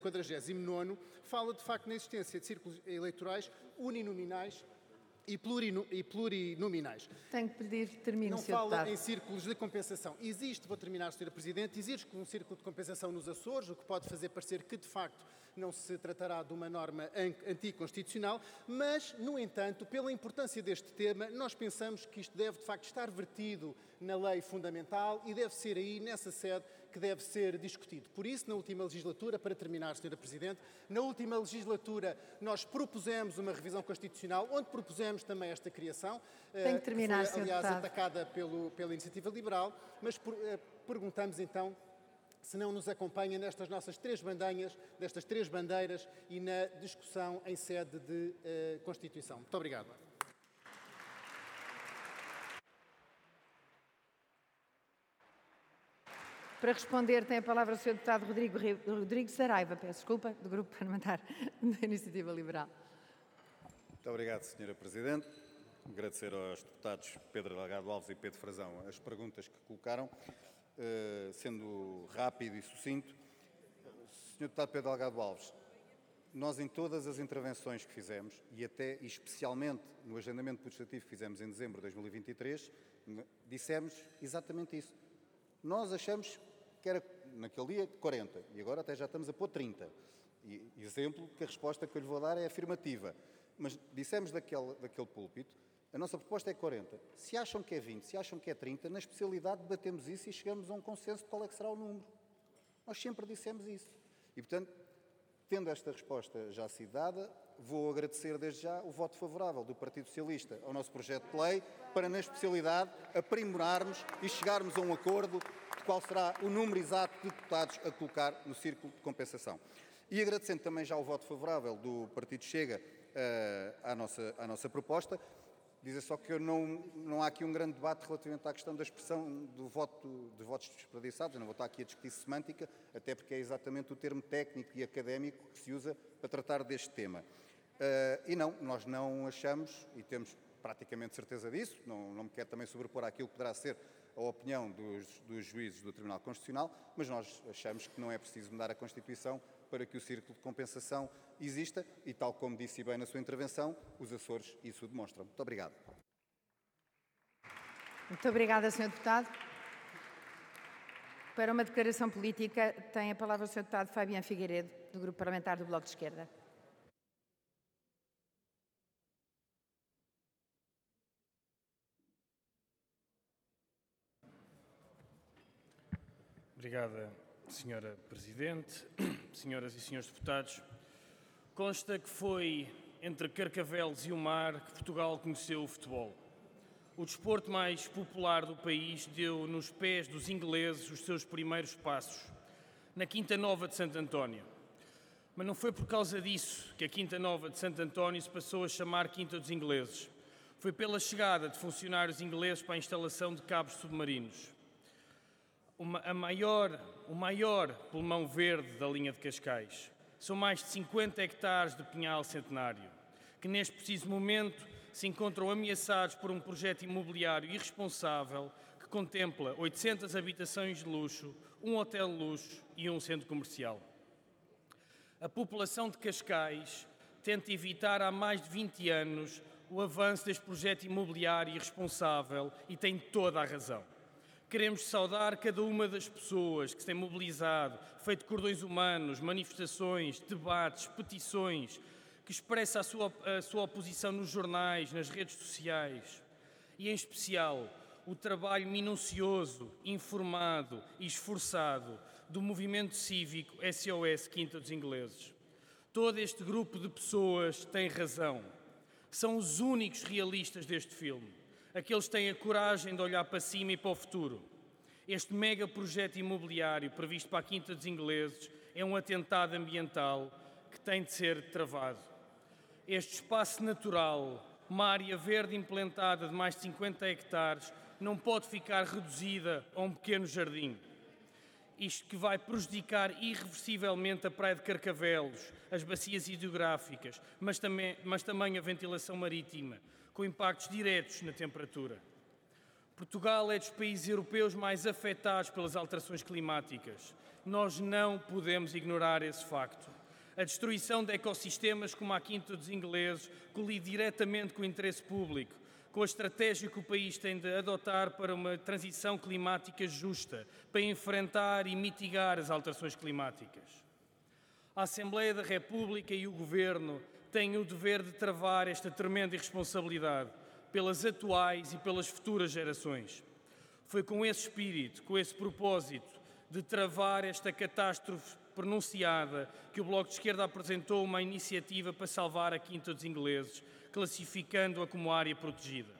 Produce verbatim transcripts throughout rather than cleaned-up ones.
quadragésimo nono fala de facto na existência de círculos eleitorais uninominais e, plurino, e plurinominais. Tenho que pedir que termine, Não senhor fala Deputado. em círculos de compensação. Existe, vou terminar, senhora Presidente, existe um círculo de compensação nos Açores, o que pode fazer parecer que, de facto, não se tratará de uma norma anticonstitucional, mas, no entanto, pela importância deste tema, nós pensamos que isto deve, de facto, estar vertido na lei fundamental e deve ser aí, nessa sede, que deve ser discutido. Por isso, na última legislatura, para terminar, senhora Presidente, na última legislatura nós propusemos uma revisão constitucional, onde propusemos também esta criação, Tem que terminar, que foi, aliás, senhor Deputado. atacada pelo, pela Iniciativa Liberal, mas por, eh, perguntamos então se não nos acompanha nestas nossas três bandeiras, destas três bandeiras e na discussão em sede de eh, Constituição. Muito obrigado. Para responder, tem a palavra o senhor Deputado Rodrigo, Rodrigo Saraiva, peço desculpa, do Grupo Parlamentar da Iniciativa Liberal. Muito obrigado, senhora Presidente. Agradecer aos deputados Pedro Delgado Alves e Pedro Frazão as perguntas que colocaram, uh, sendo rápido e sucinto. senhor Deputado Pedro Delgado Alves, nós em todas as intervenções que fizemos, e até e especialmente no agendamento legislativo que fizemos em dezembro de dois mil e vinte e três, dissemos exatamente isso. Nós achamos que era, naquele dia, quarenta, e agora até já estamos a pôr trinta. E, exemplo que a resposta que eu lhe vou dar é afirmativa. Mas dissemos daquele, daquele púlpito, a nossa proposta é quarenta. Se acham que é vinte, se acham que é trinta, na especialidade debatemos isso e chegamos a um consenso de qual é que será o número. Nós sempre dissemos isso. E, portanto, tendo esta resposta já sido dada, vou agradecer desde já o voto favorável do Partido Socialista ao nosso projeto de lei para, na especialidade, aprimorarmos e chegarmos a um acordo de qual será o número exato de deputados a colocar no círculo de compensação. E agradecendo também já o voto favorável do Partido Chega uh, à, nossa, à nossa proposta, dizer só que eu não, não há aqui um grande debate relativamente à questão da expressão do voto, de votos desperdiçados. Eu não vou estar aqui a discutir semântica, até porque é exatamente o termo técnico e académico que se usa para tratar deste tema. Uh, e não, nós não achamos, e temos praticamente certeza disso, não, não me quero também sobrepor àquilo que poderá ser a opinião dos, dos juízes do Tribunal Constitucional, mas nós achamos que não é preciso mudar a Constituição para que o círculo de compensação exista e, tal como disse bem na sua intervenção, os Açores isso demonstram. Muito obrigado. Muito obrigada, senhor Deputado. Para uma declaração política, tem a palavra o senhor Deputado Fabiano Figueiredo, do Grupo Parlamentar do Bloco de Esquerda. Obrigada, senhora Presidente, senhoras e senhores deputados. Consta que foi entre Carcavelos e o mar que Portugal conheceu o futebol. O desporto mais popular do país deu nos pés dos ingleses os seus primeiros passos, na Quinta Nova de Santo António. Mas não foi por causa disso que a Quinta Nova de Santo António se passou a chamar Quinta dos Ingleses. Foi pela chegada de funcionários ingleses para a instalação de cabos submarinos. Uma, a maior, o maior pulmão verde da linha de Cascais. São mais de cinquenta hectares de pinhal centenário, que neste preciso momento se encontram ameaçados por um projeto imobiliário irresponsável que contempla oitocentas habitações de luxo, um hotel de luxo e um centro comercial. A população de Cascais tenta evitar há mais de vinte anos o avanço deste projeto imobiliário irresponsável e tem toda a razão. Queremos saudar cada uma das pessoas que se têm mobilizado, feito cordões humanos, manifestações, debates, petições, que expressa a sua, a sua oposição nos jornais, nas redes sociais. E, em especial, o trabalho minucioso, informado e esforçado do movimento cívico S O S Quinta dos Ingleses. Todo este grupo de pessoas tem razão. São os únicos realistas deste filme. Aqueles que têm a coragem de olhar para cima e para o futuro. Este mega projeto imobiliário previsto para a Quinta dos Ingleses é um atentado ambiental que tem de ser travado. Este espaço natural, uma área verde implantada de mais de cinquenta hectares, não pode ficar reduzida a um pequeno jardim. Isto que vai prejudicar irreversivelmente a Praia de Carcavelos, as bacias hidrográficas, mas também, mas também a ventilação marítima, com impactos diretos na temperatura. Portugal é dos países europeus mais afetados pelas alterações climáticas. Nós não podemos ignorar esse facto. A destruição de ecossistemas como a Quinta dos Ingleses colide diretamente com o interesse público, com a estratégia que o país tem de adotar para uma transição climática justa, para enfrentar e mitigar as alterações climáticas. A Assembleia da República e o Governo têm o dever de travar esta tremenda irresponsabilidade pelas atuais e pelas futuras gerações. Foi com esse espírito, com esse propósito de travar esta catástrofe pronunciada que o Bloco de Esquerda apresentou uma iniciativa para salvar a Quinta dos Ingleses, classificando-a como área protegida.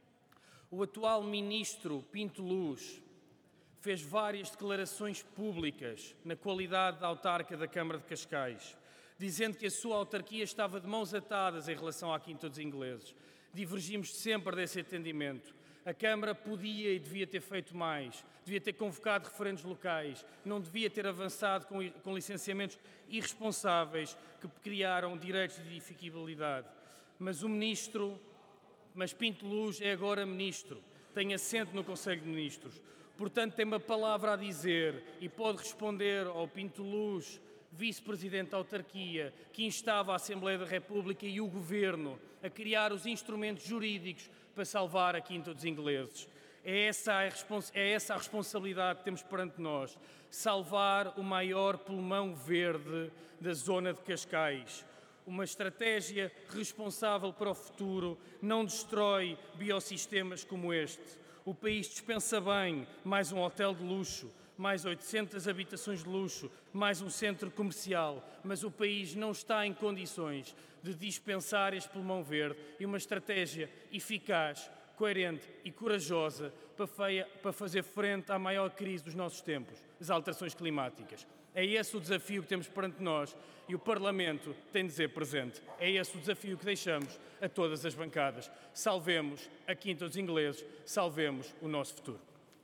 O atual ministro Pinto Luz fez várias declarações públicas na qualidade de autarca da Câmara de Cascais, dizendo que a sua autarquia estava de mãos atadas em relação à Quinta dos Ingleses. Divergimos sempre desse entendimento. A Câmara podia e devia ter feito mais, devia ter convocado referendos locais, não devia ter avançado com, com licenciamentos irresponsáveis que criaram direitos de edificabilidade. Mas o Ministro, mas Pinto Luz é agora Ministro, tem assento no Conselho de Ministros, portanto tem uma palavra a dizer e pode responder ao Pinto Luz, Vice-Presidente da Autarquia, que instava a Assembleia da República e o Governo a criar os instrumentos jurídicos para salvar a Quinta dos Ingleses. É essa, a é essa a responsabilidade que temos perante nós, salvar o maior pulmão verde da zona de Cascais. Uma estratégia responsável para o futuro não destrói biossistemas como este. O país dispensa bem mais um hotel de luxo, mais oitocentas habitações de luxo, mais um centro comercial, mas o país não está em condições de dispensar este pulmão verde e uma estratégia eficaz, coerente e corajosa para, feia, para fazer frente à maior crise dos nossos tempos, as alterações climáticas. É esse o desafio que temos perante nós e o Parlamento tem de dizer presente. É esse o desafio que deixamos a todas as bancadas. Salvemos a Quinta dos Ingleses, salvemos o nosso futuro.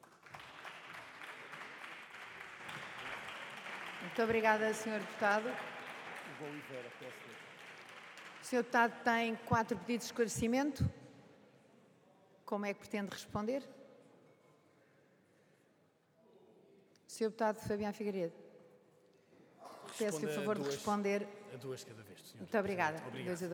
Muito obrigada, senhor Deputado. O senhor Deputado tem quatro pedidos de esclarecimento. Como é que pretende responder? O senhor Deputado Fabiano Figueiredo. Peço-lhe o favor duas, de responder. A duas cada vez, senhor. Muito obrigada. Obrigado.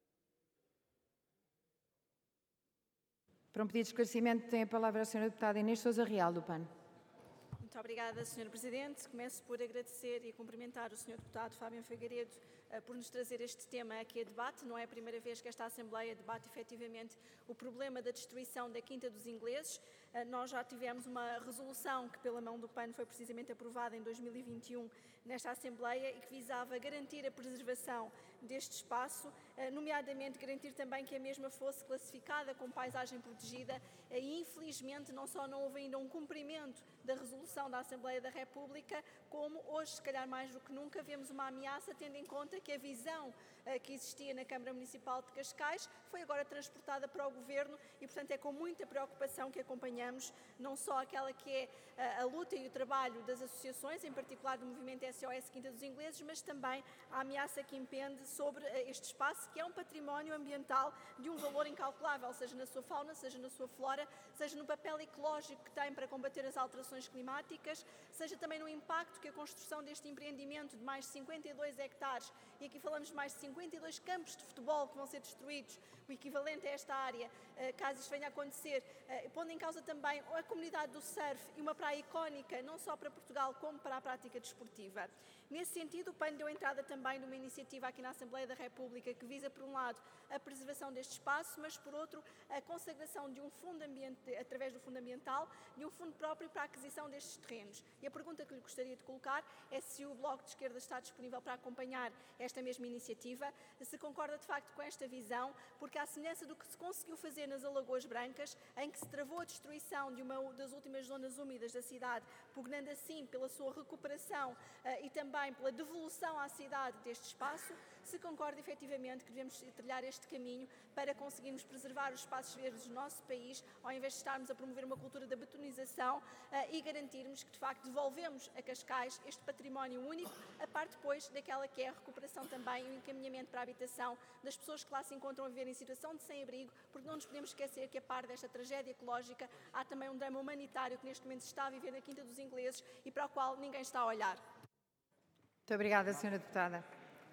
Para um pedido de esclarecimento, tem a palavra a senhora Deputada Inês Sousa Real, do P A N. Muito obrigada, senhor Presidente. Começo por agradecer e cumprimentar o senhor Deputado Fábio Figueiredo uh, por nos trazer este tema aqui a debate. Não é a primeira vez que esta Assembleia debate efetivamente o problema da destruição da Quinta dos Ingleses. Uh, nós já tivemos uma resolução que, pela mão do P A N, foi precisamente aprovada em dois mil e vinte e um nesta Assembleia e que visava garantir a preservação deste espaço, uh, nomeadamente garantir também que a mesma fosse classificada como paisagem protegida uh, e, infelizmente, não só não houve ainda um cumprimento da resolução da Assembleia da República, como hoje, se calhar mais do que nunca, vemos uma ameaça, tendo em conta que a visão uh, que existia na Câmara Municipal de Cascais foi agora transportada para o Governo e, portanto, é com muita preocupação que acompanhamos não só aquela que é uh, a luta e o trabalho das associações, em particular do movimento S O S Quinta dos Ingleses, mas também a ameaça que impende sobre uh, este espaço, que é um património ambiental de um valor incalculável, seja na sua fauna, seja na sua flora, seja no papel ecológico que tem para combater as alterações climáticas, seja também no impacto que a construção deste empreendimento de mais de cinquenta e dois hectares, e aqui falamos de mais de cinquenta e dois campos de futebol que vão ser destruídos, o equivalente a esta área, caso isto venha a acontecer, pondo em causa também a comunidade do surf e uma praia icónica, não só para Portugal, como para a prática desportiva. Nesse sentido, o P A N deu entrada também numa iniciativa aqui na Assembleia da República que visa, por um lado, a preservação deste espaço, mas, por outro, a consagração de um fundo ambiente, através do Fundo Ambiental, de um fundo próprio para a aquisição destes terrenos. E a pergunta que lhe gostaria de colocar é se o Bloco de Esquerda está disponível para acompanhar esta mesma iniciativa, se concorda de facto com esta visão, porque à semelhança do que se conseguiu fazer nas Alagoas Brancas, em que se travou a destruição de uma das últimas zonas úmidas da cidade, pugnando assim pela sua recuperação uh, e também pela devolução à cidade deste espaço, se concorda efetivamente que devemos trilhar este caminho para conseguirmos preservar os espaços verdes do nosso país, ao invés de estarmos a promover uma cultura da betonização uh, e garantirmos que, de facto, devolvemos a Cascais este património único, a par depois daquela que é a recuperação também e o encaminhamento para a habitação das pessoas que lá se encontram a viver em situação de sem-abrigo, porque não nos podemos esquecer que, a par desta tragédia ecológica, há também um drama humanitário que neste momento se está a viver na Quinta dos Ingleses e para o qual ninguém está a olhar. Muito obrigada, senhora Deputada.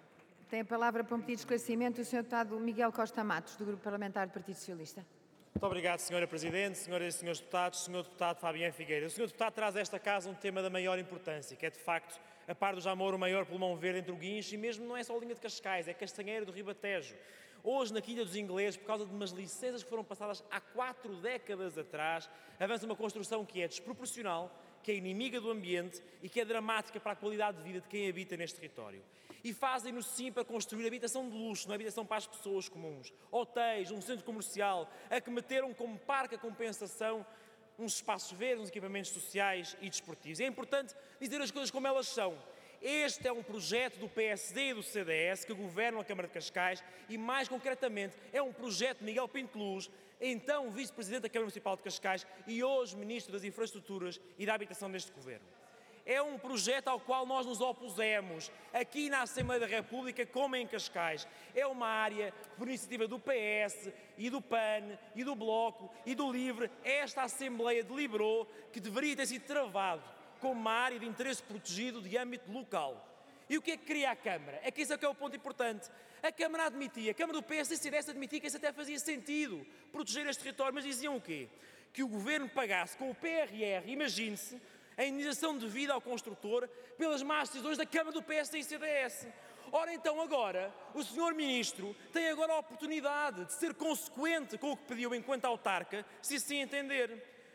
Tem a palavra para um pedido de esclarecimento o senhor Deputado Miguel Costa Matos, do Grupo Parlamentar do Partido Socialista. Muito obrigado, senhora Presidente, senhoras e senhores deputados, senhor Deputado Fabiano Figueiredo. O senhor Deputado traz a esta casa um tema da maior importância, que é, de facto, a par do Jamor, o maior pulmão verde entre o Guincho, e mesmo não é só a linha de Cascais, é Castanheira do Ribatejo. Hoje, na Quinta dos Ingleses, por causa de umas licenças que foram passadas há quatro décadas atrás, avança uma construção que é desproporcional, que é inimiga do ambiente e que é dramática para a qualidade de vida de quem habita neste território. E fazem-no sim para construir habitação de luxo, não é habitação para as pessoas comuns. Hotéis, um centro comercial, a que meteram como parque a compensação uns espaços verdes, uns equipamentos sociais e desportivos. E é importante dizer as coisas como elas são. Este é um projeto do P S D e do C D S que governam a Câmara de Cascais e, mais concretamente, é um projeto de Miguel Pinto Luz, então Vice-Presidente da Câmara Municipal de Cascais e hoje Ministro das Infraestruturas e da Habitação deste Governo. É um projeto ao qual nós nos opusemos, aqui na Assembleia da República, como em Cascais. É uma área, por iniciativa do P S e do P A N e do Bloco e do LIVRE, esta Assembleia deliberou que deveria ter sido travado como uma área de interesse protegido de âmbito local. E o que é que queria a Câmara? É que esse é que é o ponto importante. A Câmara admitia, a Câmara do P S e C D S admitia que isso até fazia sentido, proteger este território, mas diziam o quê? Que o Governo pagasse com o P R R, imagine-se, a indenização devida ao construtor pelas más decisões da Câmara do P S e C D S. Ora, então, agora, o senhor Ministro tem agora a oportunidade de ser consequente com o que pediu enquanto autarca, se assim entender.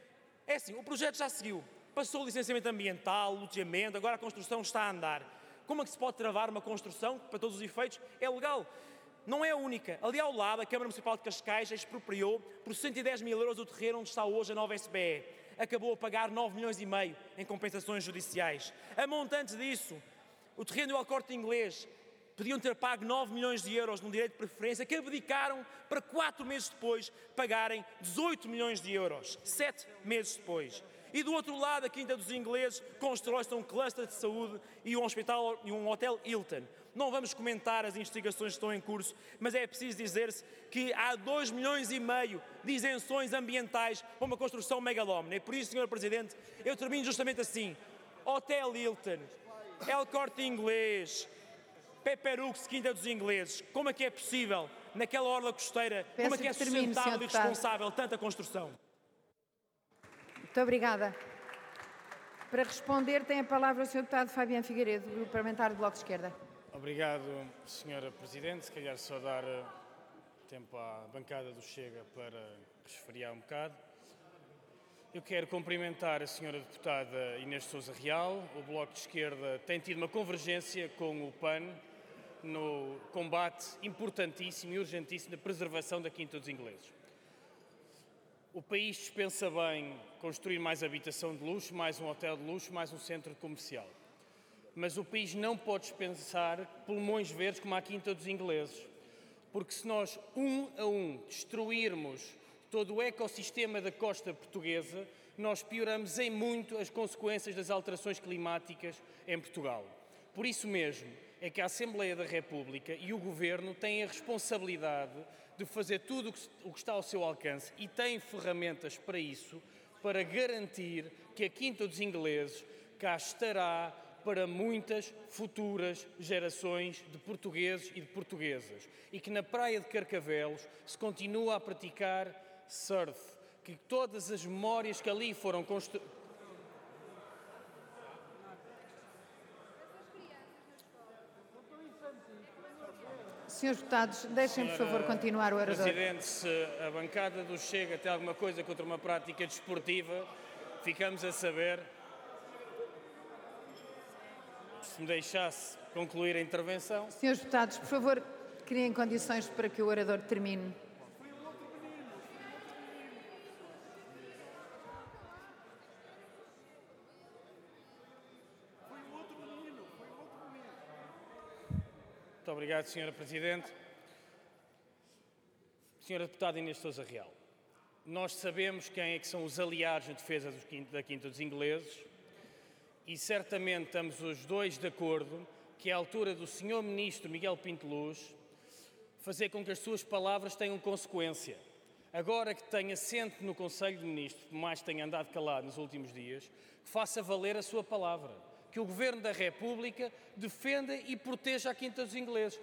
É assim, o projeto já seguiu. Passou o licenciamento ambiental, o loteamento, agora a construção está a andar. Como é que se pode travar uma construção que, para todos os efeitos, é legal? Não é a única. Ali ao lado, a Câmara Municipal de Cascais expropriou por cento e dez mil euros o terreno onde está hoje a nova S B E. Acabou a pagar nove milhões e meio em compensações judiciais. A montante disso, o terreno do Corte Inglês podiam ter pago nove milhões de euros num direito de preferência que abdicaram para quatro meses depois pagarem dezoito milhões de euros, sete meses depois. E do outro lado, a Quinta dos Ingleses, constrói-se um cluster de saúde e um hospital e um hotel Hilton. Não vamos comentar as investigações que estão em curso, mas é preciso dizer-se que há dois milhões e meio de isenções ambientais para uma construção megalómana. E por isso, senhor Presidente, eu termino justamente assim. Hotel Hilton, El Corte Inglês, Peperux, Quinta dos Ingleses. Como é que é possível, naquela orla costeira, Peço como é que é que termine, sustentável e senhor deputado. responsável tanta construção? Muito obrigada. Para responder, tem a palavra o senhor Deputado Fabiano Figueiredo, do Grupo Parlamentar do Bloco de Esquerda. Obrigado, senhora Presidente. Se calhar só dar uh, tempo à bancada do Chega para resfriar um bocado. Eu quero cumprimentar a senhora Deputada Inês de Sousa Real. O Bloco de Esquerda tem tido uma convergência com o P A N no combate importantíssimo e urgentíssimo da preservação da Quinta dos Ingleses. O país dispensa bem construir mais habitação de luxo, mais um hotel de luxo, mais um centro comercial. Mas o país não pode dispensar pulmões verdes como a Quinta dos Ingleses, porque se nós, um a um, destruirmos todo o ecossistema da costa portuguesa, nós pioramos em muito as consequências das alterações climáticas em Portugal. Por isso mesmo é que a Assembleia da República e o Governo têm a responsabilidade de fazer tudo o que está ao seu alcance e têm ferramentas para isso, para garantir que a Quinta dos Ingleses cá estará para muitas futuras gerações de portugueses e de portuguesas e que na praia de Carcavelos se continua a praticar surf, que todas as memórias que ali foram construídas. Senhores deputados, deixem, por favor, continuar o orador. Presidente, se a bancada do Chega tem alguma coisa contra uma prática desportiva, ficamos a saber. Se me deixasse concluir a intervenção. Senhores deputados, por favor, criem condições para que o orador termine. Muito obrigado, senhora Presidente. senhora Deputada Inês de Sousa Real, nós sabemos quem é que são os aliados na defesa da Quinta dos Ingleses e certamente estamos os dois de acordo que é a altura do senhor Ministro Miguel Pinto Luz fazer com que as suas palavras tenham consequência. Agora que tem assento no Conselho de Ministros, por mais que tenha andado calado nos últimos dias, que faça valer a sua palavra. Que o Governo da República defenda e proteja a Quinta dos Ingleses.